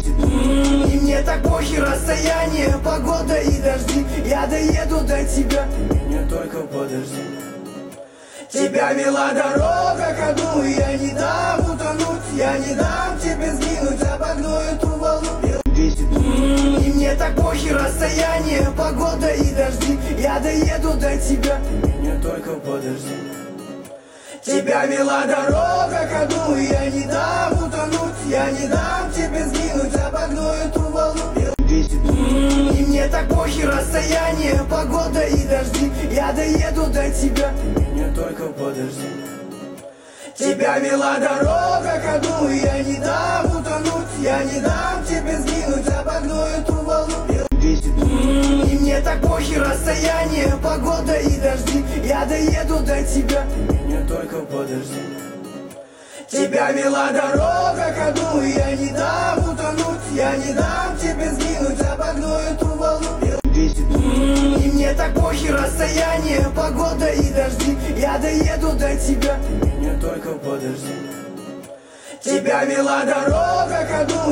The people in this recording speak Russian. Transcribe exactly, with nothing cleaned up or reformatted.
бесит. И мне так похер расстояние, погода и дожди. Я доеду до тебя, ты меня только подожди. Тебя вела дорога ко дну, и я не дам утонуть. Я не дам тебе сгинуть, обогну эту волну. Бесит. И мне так похер расстояние, погода и дожди. Я доеду до тебя, ты меня только подожди. Тебя вела дорога ко дну, и я не дам утонуть. Я не дам тебе сгинуть, обогну эту волну. Бесит. И мне так похер расстояние, погода и дожди. Я доеду до тебя, ты меня только подожди. Тебя вела дорога ко дну, и я не дам утонуть. Я не дам тебе сгинуть, обогну эту волну. Бесит. И мне так похер расстояние, погода и дожди. Я доеду до тебя, ты меня только подожди. Тебя вела дорога ко дну, и я не дам утонуть. Я не дам тебе сгинуть, обогну эту волну. Бесит. И мне так похер расстояние, погода и дожди. Я доеду до тебя, ты меня только подожди. Тебя вела дорога ко дну,